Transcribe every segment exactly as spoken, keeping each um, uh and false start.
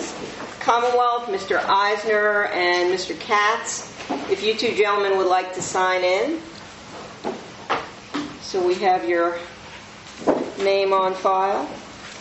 please. Commonwealth, Mister Eisner and Mister Katz, if you two gentlemen would like to sign in. So we have your name on file.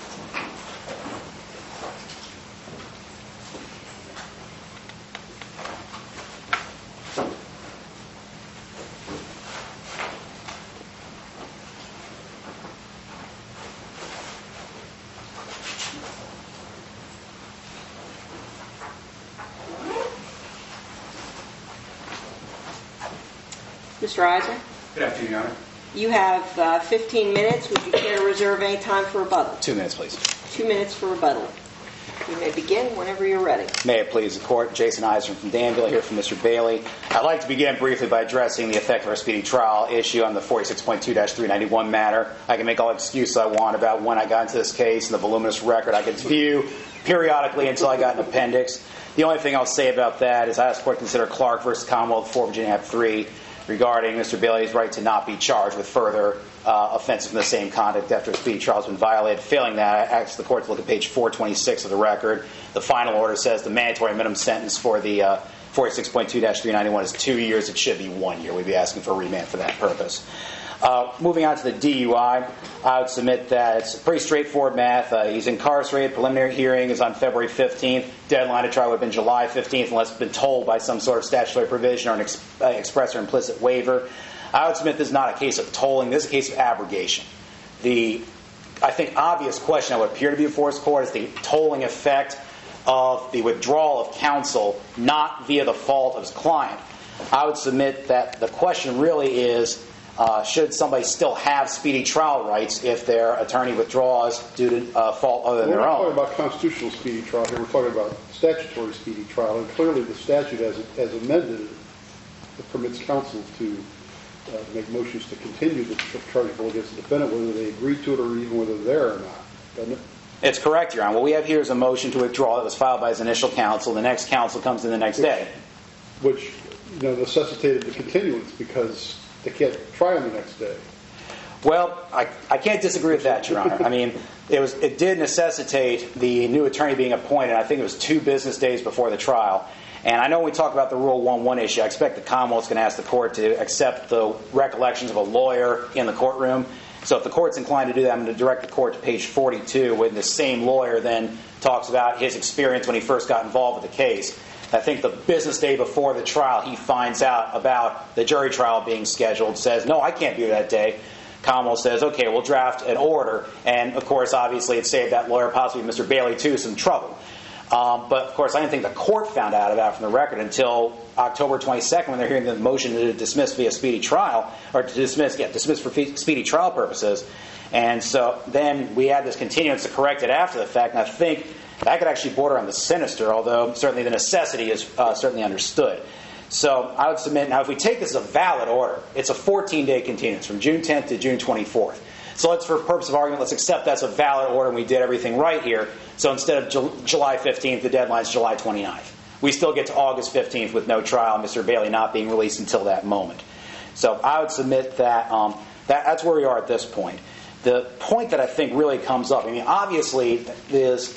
Mister Eisner? Good afternoon, Your Honor. You have uh, fifteen minutes. Would you care to reserve any time for rebuttal? Two minutes, please. Two minutes for rebuttal. You may begin whenever you're ready. May it please the Court. Jason Eisner from Danville here from Mister Bailey. I'd like to begin briefly by addressing the effect of our speedy trial issue on the forty-six point two dash three ninety-one matter. I can make all the excuses I want about when I got into this case and the voluminous record I could view periodically until I got an appendix. The only thing I'll say about that is I ask the Court to consider Clark v. Commonwealth four Virginia Act three regarding Mister Bailey's right to not be charged with further uh, offenses from the same conduct after a speedy trial has been violated. Failing that, I ask the Court to look at page four twenty-six of the record. The final order says the mandatory minimum sentence for the uh, forty-six point two dash three ninety-one is two years. It should be one year. We'd be asking for a remand for that purpose. Uh, moving on to the D U I, I would submit that it's pretty straightforward math. Uh, he's incarcerated. Preliminary hearing is on February fifteenth. Deadline to trial would have been July fifteenth unless it's been told by some sort of statutory provision or an ex- uh, express or implicit waiver. I would submit this is not a case of tolling. This is a case of abrogation. The, I think, obvious question that would appear to be before this Court is the tolling effect of the withdrawal of counsel not via the fault of his client. I would submit that the question really is, Uh, should somebody still have speedy trial rights if their attorney withdraws due to uh, fault other than well, their own? We're not talking about constitutional speedy trial here. We're talking about statutory speedy trial. And clearly the statute as, as amended it permits counsel to uh, make motions to continue the chargeable against the defendant, whether they agree to it or even whether they're there or not. Doesn't it? It's correct, Your Honor. What we have here is a motion to withdraw that was filed by his initial counsel. The next counsel comes in the next which, day. Which you know, necessitated the continuance because they can't try on the next day. Well, I, I can't disagree with that, Your Honor. I mean, it was it did necessitate the new attorney being appointed. I think it was two business days before the trial. And I know when we talk about the Rule one one issue, I expect the Commonwealth's going to ask the Court to accept the recollections of a lawyer in the courtroom. So if the Court's inclined to do that, I'm going to direct the Court to page forty-two, where the same lawyer then talks about his experience when he first got involved with the case. I think the business day before the trial, he finds out about the jury trial being scheduled, says, no, I can't be here that day. Commonwealth says, okay, we'll draft an order. And, of course, obviously it saved that lawyer, possibly Mister Bailey, too, some trouble. Um, but, of course, I didn't think the Court found out about it from the record until October twenty-second when they're hearing the motion to dismiss via speedy trial, or to dismiss, yeah, dismiss for speedy trial purposes. And so then we had this continuance to correct it after the fact, and I think that could actually border on the sinister, although certainly the necessity is uh, certainly understood. So I would submit, now if we take this as a valid order, it's a fourteen-day continuance from June tenth to June twenty-fourth. So let's, for purpose of argument, let's accept that's a valid order and we did everything right here. So instead of Ju- July fifteenth, the deadline is July twenty-ninth. We still get to August fifteenth with no trial, Mister Bailey not being released until that moment. So I would submit that, um, that that's where we are at this point. The point that I think really comes up, I mean, obviously, there's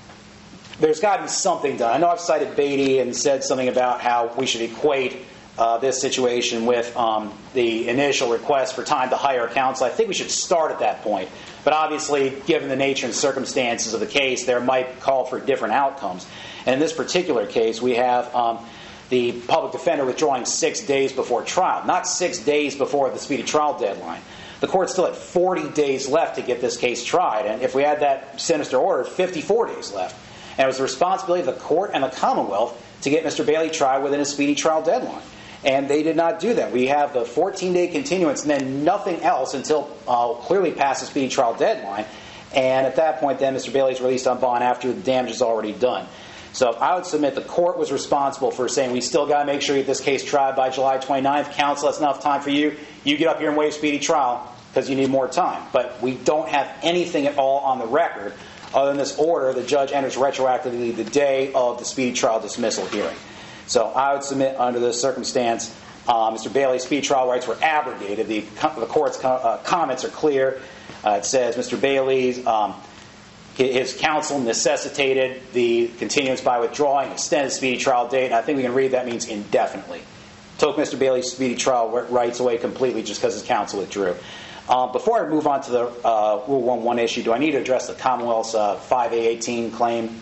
There's got to be something done. I know I've cited Beatty and said something about how we should equate uh, this situation with um, the initial request for time to hire counsel. I think we should start at that point. But obviously, given the nature and circumstances of the case, there might call for different outcomes. And in this particular case, we have um, the public defender withdrawing six days before trial, not six days before the speedy trial deadline. The Court still had forty days left to get this case tried. And if we had that sinister order, fifty-four days left. And it was the responsibility of the Court and the Commonwealth to get Mister Bailey tried within a speedy trial deadline. And they did not do that. We have the fourteen-day continuance and then nothing else until uh, clearly past the speedy trial deadline. And at that point, then, Mister Bailey's released on bond after the damage is already done. So I would submit the Court was responsible for saying we still got to make sure you get this case tried by July twenty-ninth. Counsel, that's enough time for you. You get up here and waive speedy trial because you need more time. But we don't have anything at all on the record other than this order. The judge enters retroactively the day of the speedy trial dismissal hearing. So I would submit under this circumstance, uh, Mister Bailey's speedy trial rights were abrogated. The, the Court's co- uh, comments are clear. Uh, it says Mister Bailey's um, his counsel necessitated the continuance by withdrawing, extended speedy trial date, and I think we can read that means indefinitely. Took Mister Bailey's speedy trial rights away completely just because his counsel withdrew. Um, before I move on to the uh, Rule one one issue, do I need to address the Commonwealth's uh, five A eighteen claim?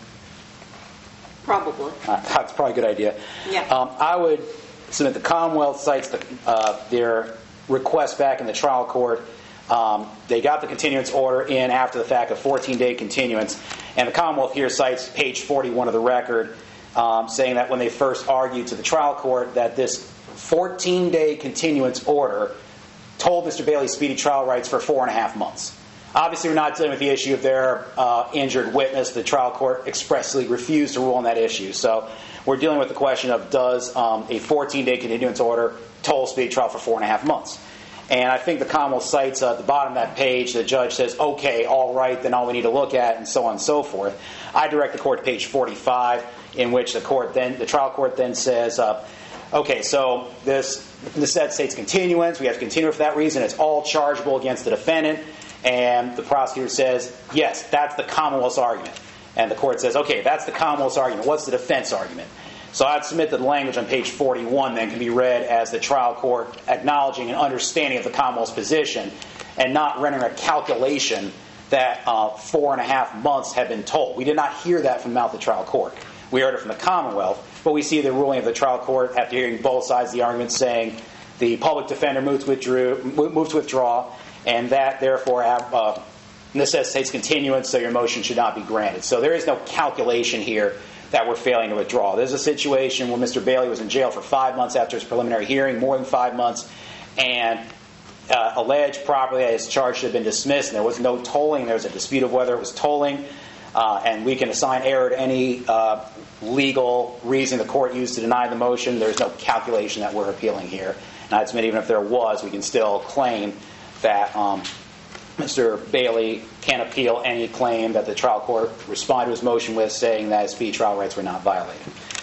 Probably. Uh, that's probably a good idea. Yeah. Um, I would submit the Commonwealth cites the, uh, their request back in the trial court. Um, they got the continuance order in after the fact, a fourteen-day continuance, and the Commonwealth here cites page forty-one of the record, um, saying that when they first argued to the trial court that this fourteen-day continuance order told Mister Bailey's speedy trial rights for four and a half months. Obviously, we're not dealing with the issue of their uh, injured witness. The trial court expressly refused to rule on that issue. So we're dealing with the question of does um, a fourteen-day continuance order toll speedy trial for four and a half months? And I think the Commonwealth cites uh, at the bottom of that page, the judge says, okay, all right, then all we need to look at, and so on and so forth. I direct the court to page forty-five, in which the court then, the trial court then says, uh, okay, so this necessitates continuance. We have to continue for that reason. It's all chargeable against the defendant. And the prosecutor says, yes, that's the Commonwealth's argument. And the court says, okay, that's the Commonwealth's argument. What's the defense argument? So I'd submit that the language on page forty-one then can be read as the trial court acknowledging and understanding of the Commonwealth's position and not rendering a calculation that uh, four and a half months have been told. We did not hear that from the mouth of the trial court. We heard it from the Commonwealth, but we see the ruling of the trial court after hearing both sides of the argument saying the public defender moved to, withdrew, moved to withdraw, and that therefore uh, necessitates continuance, so your motion should not be granted. So there is no calculation here that we're failing to withdraw. There's a situation where Mister Bailey was in jail for five months after his preliminary hearing, more than five months, and uh, alleged properly that his charge should have been dismissed, and there was no tolling. There was a dispute of whether it was tolling. Uh, and we can assign error to any uh, legal reason the court used to deny the motion. There's no calculation that we're appealing here. And I'd submit even if there was, we can still claim that um, Mister Bailey can appeal any claim that the trial court responded to his motion with, saying that his speedy trial rights were not violated.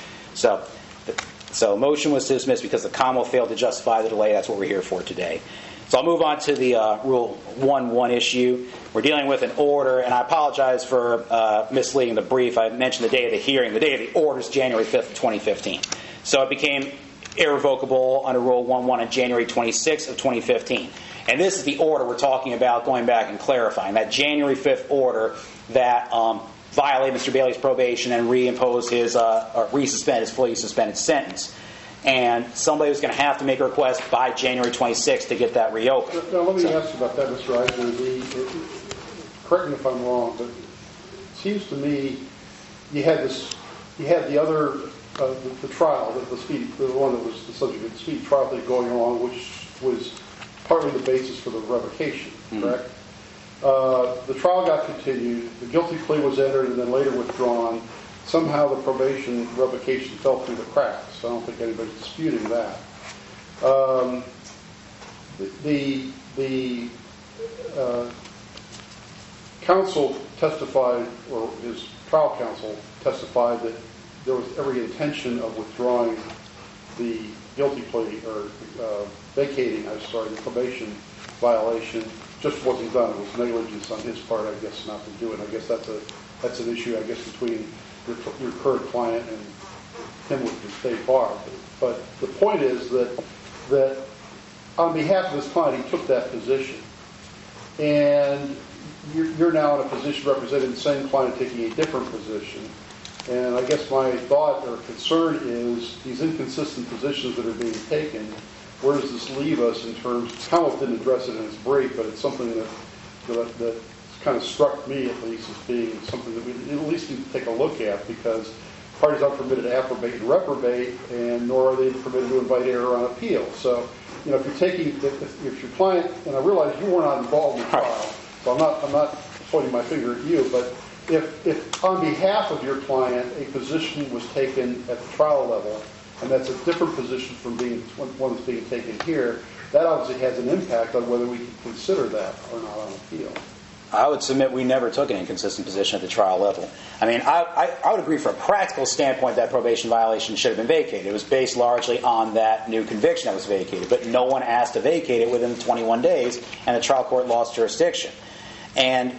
So, so motion was to dismiss because the Commonwealth failed to justify the delay. That's what we're here for today. So I'll move on to the uh, Rule one one issue. We're dealing with an order, and I apologize for uh, misleading the brief. I mentioned the day of the hearing. The day of the order is January fifth, twenty fifteen. So it became irrevocable under Rule one one on January twenty-sixth of twenty fifteen. And this is the order we're talking about, going back and clarifying. That January fifth order that um, violated Mister Bailey's probation and reimpose his, uh, or resuspend his fully suspended sentence. And somebody was going to have to make a request by January twenty-sixth to get that reopened. Now, let me so, ask you about that, Mister Eisner. The, correct me if I'm wrong, but it seems to me you had this, you had the other, uh, the, the trial, the, the speedy, the one that was the subject of the speedy trial thing going along, which was partly the basis for the revocation, correct? Mm-hmm. Uh, the trial got continued, the guilty plea was entered and then later withdrawn. Somehow the probation revocation fell through the cracks. I don't think anybody's disputing that. Um, the the uh, counsel testified, or his trial counsel testified, that there was every intention of withdrawing the guilty plea, or uh, vacating, I'm sorry, the probation violation. Just wasn't done. It was negligence on his part, I guess, not to do it. I guess that's a that's an issue, I guess, between your, your current client and him with the state bar. But, but the point is that that on behalf of his client, he took that position. And you're, you're now in a position representing the same client taking a different position. And I guess my thought or concern is these inconsistent positions that are being taken, where does this leave us in terms, Commonwealth didn't address it in its brief, but it's something that, that, that kind of struck me at least as being something that we at least need to take a look at, because parties aren't permitted to approbate and reprobate, and nor are they permitted to invite error on appeal. So, you know, if you're taking, if, if your client, and I realize you were not involved in the trial, so I'm not, I'm not pointing my finger at you, but if, if on behalf of your client a position was taken at the trial level, and that's a different position from being one that's being taken here, that obviously has an impact on whether we can consider that or not on appeal. I would submit we never took an inconsistent position at the trial level. I mean, I, I, I would agree from a practical standpoint that probation violation should have been vacated. It was based largely on that new conviction that was vacated, but no one asked to vacate it within twenty-one days, and the trial court lost jurisdiction. And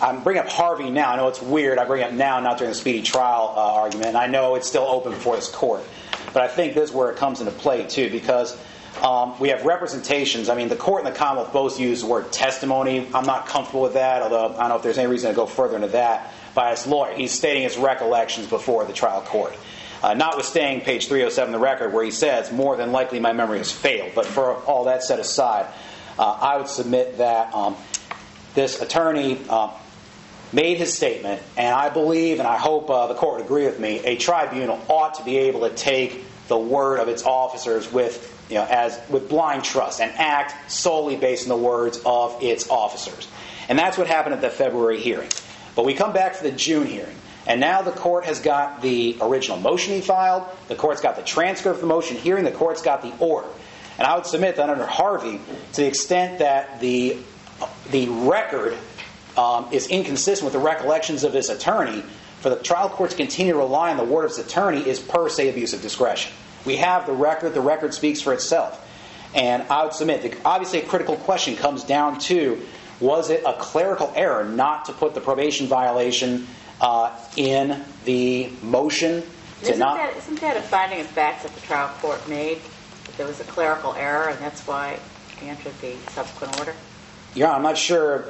I'm bringing up Harvey now. I know it's weird. I bring it up now, not during the speedy trial uh, argument. And I know it's still open before this court. But I think this is where it comes into play, too, because um, we have representations. I mean, the court and the Commonwealth both use the word testimony. I'm not comfortable with that, although I don't know if there's any reason to go further into that. By his lawyer, he's stating his recollections before the trial court. Uh, notwithstanding page three oh seven of the record, where he says, more than likely my memory has failed. But for all that set aside, uh, I would submit that um, this attorney uh, made his statement, and I believe, and I hope uh, the court would agree with me, a tribunal ought to be able to take the word of its officers with, you know, as with blind trust and act solely based on the words of its officers. And that's what happened at the February hearing. But we come back to the June hearing. And now the court has got the original motion he filed. The court's got the transcript of the motion hearing. The court's got the order. And I would submit that under Harvey, to the extent that the the record um, is inconsistent with the recollections of his attorney, for the trial court to continue to rely on the word of his attorney is per se abuse of discretion. We have the record. The record speaks for itself. And I would submit that obviously a critical question comes down to, was it a clerical error not to put the probation violation Uh, in the motion to isn't not... That, isn't that a finding of fact that the trial court made? That there was a clerical error, and that's why he entered the subsequent order? Yeah, I'm not sure...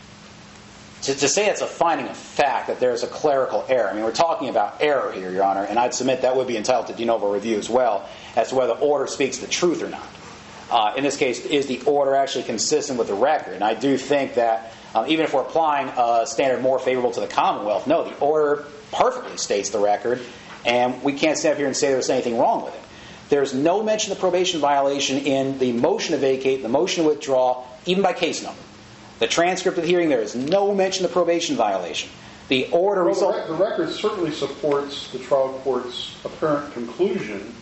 To, to say it's a finding of fact that there's a clerical error. I mean, we're talking about error here, Your Honor, and I'd submit that would be entitled to de novo review as well, as to whether the order speaks the truth or not. Uh, in this case, is the order actually consistent with the record? And I do think that Um, even if we're applying a standard more favorable to the Commonwealth, no, the order perfectly states the record, and we can't stand up here and say there's anything wrong with it. There's no mention of probation violation in the motion to vacate, the motion to withdraw, even by case number. The transcript of the hearing, there is no mention of probation violation. The order Well, result... the, rec- the record certainly supports the trial court's apparent conclusion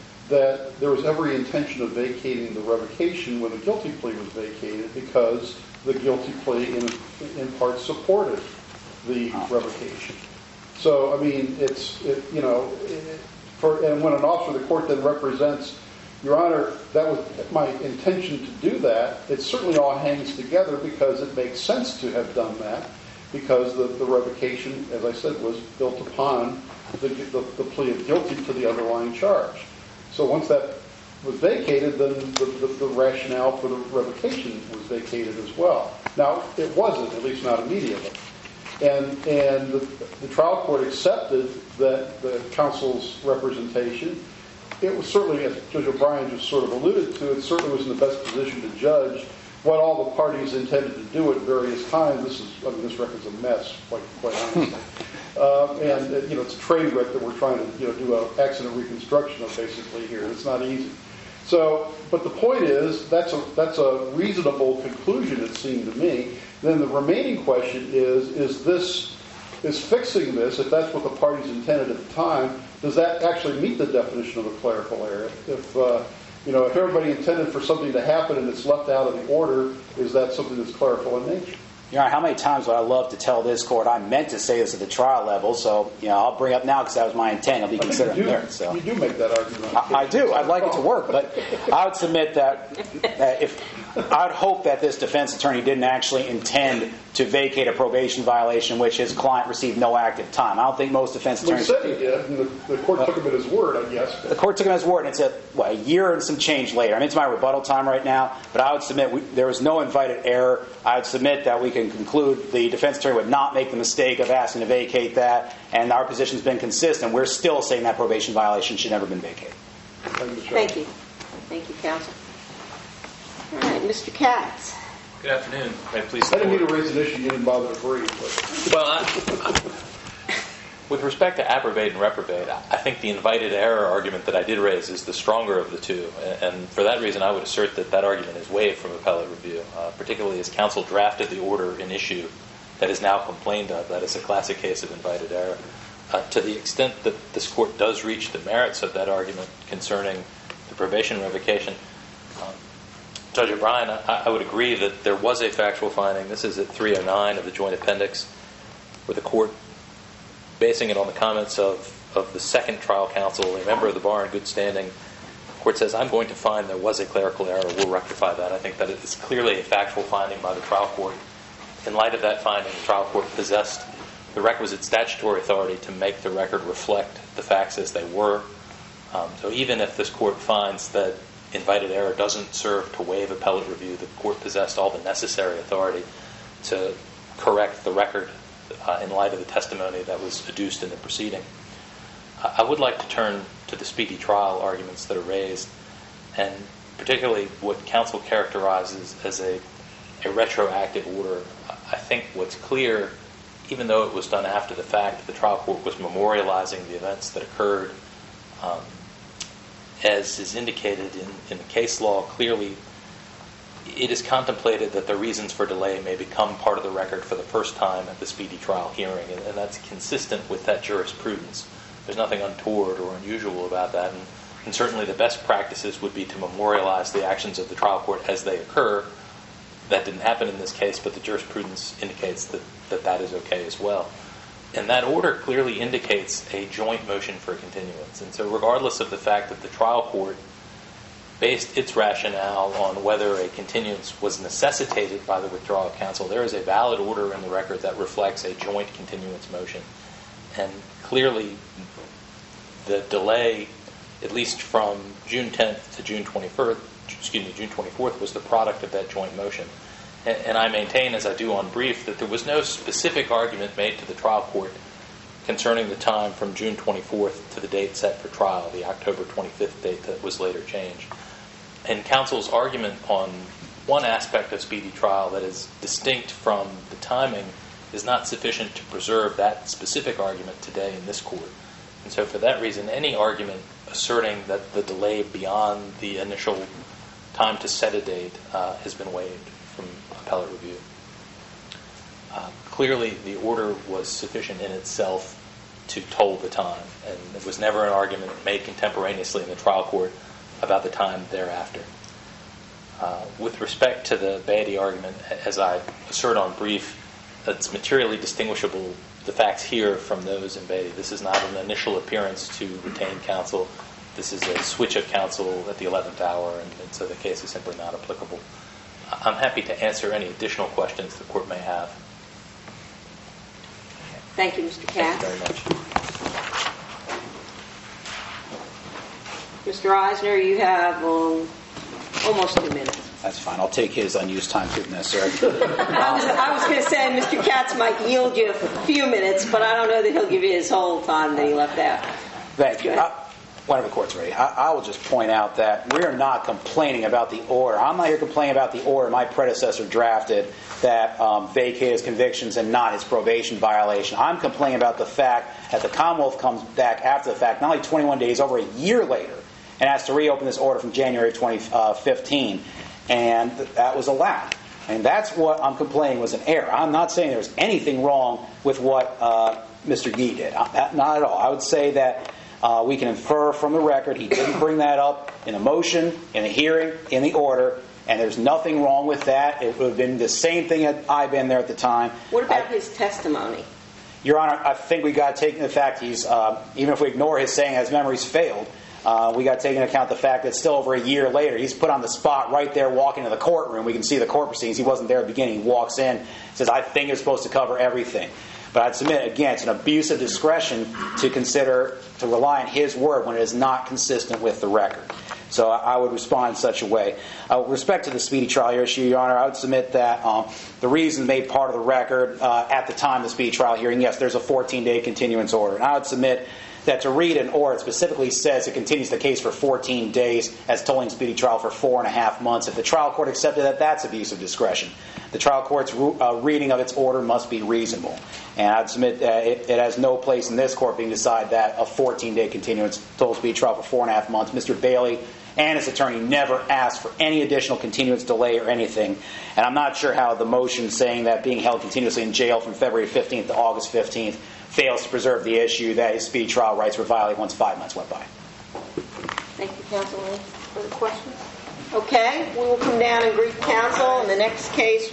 that there was every intention of vacating the revocation when the guilty plea was vacated, because the guilty plea in, in part supported the revocation. So, I mean, it's, it, you know, it, for, and when an officer of the court then represents, Your Honor, that was my intention to do that, it certainly all hangs together because it makes sense to have done that, because the, the revocation, as I said, was built upon the, the, the plea of guilty to the underlying charge. So once that was vacated, then the, the, the rationale for the revocation was vacated as well. Now, it wasn't, at least not immediately. And and the, the trial court accepted that the counsel's representation. It was certainly, as Judge O'Brien just sort of alluded to, it certainly was in the best position to judge what all the parties intended to do at various times. This is, I mean, this record's a mess, quite quite honestly. Uh, and, uh, you know, it's a train wreck that we're trying to, you know, do an accident reconstruction of basically here. It's not easy. So, but the point is, that's a that's a reasonable conclusion, it seemed to me. Then the remaining question is, is this, is fixing this, if that's what the parties intended at the time, does that actually meet the definition of a clerical error? If, uh, you know, if everybody intended for something to happen and it's left out of the order, is that something that's clerical in nature? You know, how many times would I love to tell this court I meant to say this at the trial level, so, you know, I'll bring up now because that was my intent. It'll be considered you do, there. So. You do make that argument. I, I do. I'd like it to work, but I would submit that, that if I would hope that this defense attorney didn't actually intend to vacate a probation violation which his client received no active time. I don't think most defense Well, he attorneys... said he did, and the, the court uh, took him at his word, I guess. The court took him at his word, and it's a, what, a year and some change later. I'm into my rebuttal time right now, but I would submit we, there was no invited error. I would submit that we can conclude the defense attorney would not make the mistake of asking to vacate that, and our position's been consistent. We're still saying that probation violation should never have been vacated. Thank you. Thank you, counsel. All right, Mister Katz. Good afternoon. May I please I didn't mean to raise an issue you didn't bother to brief. But. Well, I, with respect to approbate and reprobate, I think the invited error argument that I did raise is the stronger of the two. And for that reason, I would assert that that argument is waived from appellate review, uh, particularly as counsel drafted the order in issue that is now complained of. That is a classic case of invited error. Uh, to the extent that this court does reach the merits of that argument concerning the probation revocation, um, Judge O'Brien, I, I would agree that there was a factual finding. This is at three oh nine of the joint appendix, where the court, basing it on the comments of, of the second trial counsel, a member of the bar in good standing, the court says, I'm going to find there was a clerical error. We'll rectify that. I think that it is clearly a factual finding by the trial court. in light of that finding, the trial court possessed the requisite statutory authority to make the record reflect the facts as they were. Um, so even if this court finds that invited error doesn't serve to waive appellate review, the court possessed all the necessary authority to correct the record uh, in light of the testimony that was adduced in the proceeding. Uh, I would like to turn to the speedy trial arguments that are raised, and particularly what counsel characterizes as a, a retroactive order. I think what's clear, even though it was done after the fact, the trial court was memorializing the events that occurred. Um, as is indicated in, in the case law, clearly it is contemplated that the reasons for delay may become part of the record for the first time at the speedy trial hearing, and, and that's consistent with that jurisprudence. There's nothing untoward or unusual about that, and, and certainly the best practices would be to memorialize the actions of the trial court as they occur. That didn't happen in this case, but the jurisprudence indicates that that, that is okay as well. And that order clearly indicates a joint motion for continuance. And so regardless of the fact that the trial court based its rationale on whether a continuance was necessitated by the withdrawal of counsel, there is a valid order in the record that reflects a joint continuance motion. And clearly the delay, at least from June tenth to June twenty-fourth, excuse me, June twenty-fourth, was the product of that joint motion. And, and I maintain, as I do on brief, that there was no specific argument made to the trial court concerning the time from June twenty-fourth to the date set for trial, the October twenty-fifth date that was later changed. And counsel's argument on one aspect of speedy trial that is distinct from the timing is not sufficient to preserve that specific argument today in this court. And so for that reason, any argument asserting that the delay beyond the initial time to set a date uh, has been waived from appellate review. Uh, clearly, the order was sufficient in itself to toll the time, and it was never an argument made contemporaneously in the trial court about the time thereafter. Uh, with respect to the Beatty argument, as I assert on brief, it's materially distinguishable, the facts here, from those in Beatty. This is not an initial appearance to retain counsel. This is a switch of counsel at the eleventh hour, and, and so the case is simply not applicable. I'm happy to answer any additional questions the court may have. Thank you, Mister Katz. Thank you very much. Mister Eisner, you have um, almost two minutes. That's fine. I'll take his unused time if necessary. I was, I was going to say Mister Katz might yield you a few minutes, but I don't know that he'll give you his whole time that he left out. Thank you. I, whenever the court's ready, I, I will just point out that we're not complaining about the order. I'm not here complaining about the order my predecessor drafted that um, vacated his convictions and not his probation violation. I'm complaining about the fact that the Commonwealth comes back after the fact, not only twenty-one days, over a year later, and has to reopen this order from January twenty fifteen, and th- that was allowed. And that's what I'm complaining was an error. I'm not saying there's anything wrong with what uh, Mister Gee did. I, not at all. I would say that uh, we can infer from the record he didn't bring that up in a motion, in a hearing, in the order, and there's nothing wrong with that. It would have been the same thing had I been there at the time. What about I, his testimony? Your Honor, I think we got to take into the fact he's, uh, even if we ignore his saying his memory's failed, Uh, we got to take into account the fact that still over a year later, he's put on the spot right there walking to the courtroom. We can see the court proceedings. He wasn't there at the beginning. He walks in, says, I think it's supposed to cover everything. But I'd submit, again, it's an abuse of discretion to consider, to rely on his word when it is not consistent with the record. So I would respond in such a way. Uh, with respect to the speedy trial issue, Your Honor, I would submit that um, the reason made part of the record uh, at the time of the speedy trial hearing, yes, there's a fourteen-day continuance order. And I would submit that to read an order, it specifically says it continues the case for fourteen days as tolling speedy trial for four and a half months. If the trial court accepted that, that's abuse of discretion. The trial court's uh, reading of its order must be reasonable. And I'd submit that it, it has no place in this court being decided that a fourteen-day continuance toll speedy trial for four and a half months. Mister Bailey and his attorney never asked for any additional continuance delay or anything. And I'm not sure how the motion saying that being held continuously in jail from February fifteenth to August fifteenth fails to preserve the issue that his speedy trial rights were violated once five months went by. Thank you, counsel. Any further questions? Okay, we will come down and greet counsel in the next case.